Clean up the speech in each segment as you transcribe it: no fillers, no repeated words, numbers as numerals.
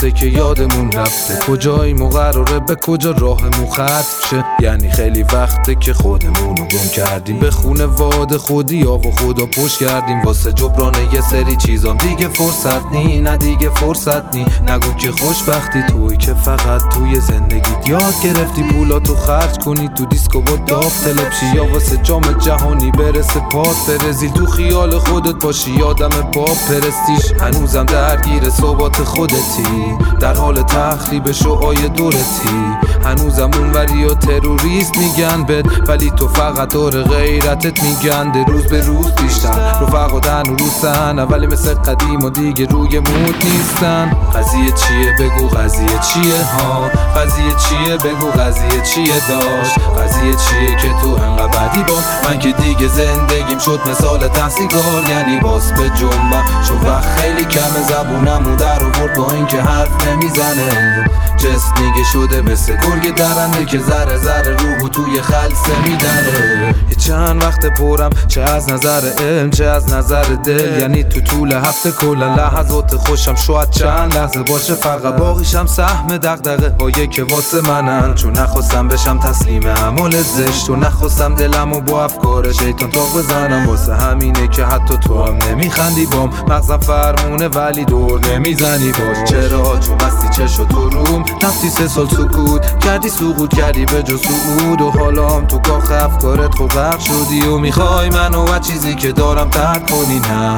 وقته که یادمون رفته کجاییم و قراره به کجا راهمون ختم شه. یعنی خیلی وقته که خودمون رو گم کردیم، به خونه واد خودی ها و خدا پشت کردیم واسه جبران یه سری چیزام. دیگه فرصت نی، نه دیگه فرصت نی. نگو که خوشبختی توی که فقط توی زندگیت یاد گرفتی پولاتو خرج کنی تو دیسکو با داف تلپشی، یا واسه جام جهانی برسه پات برزیل تو خیال خودت باشی یادم پاپ پرستیش. هنوزم درگیر صحبات خودتی، در حال تخریب شعای دورتی. هنوزم اونوری و تروریست میگن بد، ولی تو فقط دور غیرتت میگن. روز به روز بیشتر رفقا دن و روسن، اولی مثل قدیم و دیگه روی مود نیستن. قضیه چیه بگو قضیه چیه ها، قضیه چیه بگو قضیه چیه داشت. قضیه چیه که تو انقدر بدی با من که دیگه زندگیم شد مثال تحصیلگار. یعنی باز به جنبم چون وقت خیلی کمه، زبونمو در آورد با این که حرف نمیزنه. جست دیگه شده مثل گرگ درنده که ذره ذره روحو توی خلصه میدنه. چند وقت پرم چه از نظر علم چه از نظر دل، یعنی تو طول هفته کلا لحظات خوشم شاید چند لحظه باشه، فقط باقیشم سهم دغدغه هایی که واسه منن. چون نخواستم بشم تسلیم اعمال زشت و نخواستم دلمو با افکار شیطان تاق بزنم. واسه همینه که حتی تو هم نمیخندی بام، مغزم فرمونه ولی دور نمیزنی باش. چرا؟ چون بستی چشو تو روم رفتی 3 سال سکوت کردی، سقوط کردی به جز سعود و حالا هم تو کاخ افکارت خود غرق شدی و میخوای منو و چیزی که دارم ترک کنی.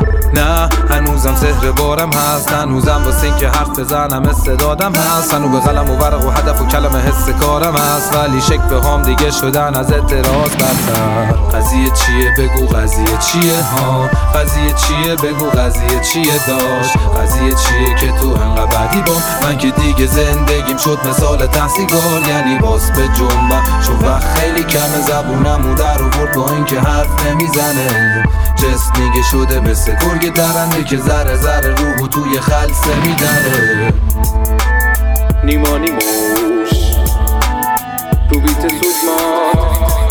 نه هنوزم سحر بارم هست، هنوزم واسه این که حرف بزنم استعدادم هست، هنو به قلم و ورق و هدف و کلمه حس کارم هست، ولی شکل هم دیگه شدن از اعتراض بدتر. قضیه چیه بگو قضیه چیه ها، قضیه چیه بگو قضیه چیه داشت. قضیه چیه که تو انقدر بدی با من که دیگه زندگیم شد مثال تحصیلگار. یعنی باز به جنبم چون وقت خیلی کمه، زبونمو در آورد با این که حرف نمیزنه. جست میگه شده مثل گرگ درنده که ذره ذره روحو توی خلصه میدنه. نیما نیموش رو بیت سوزمات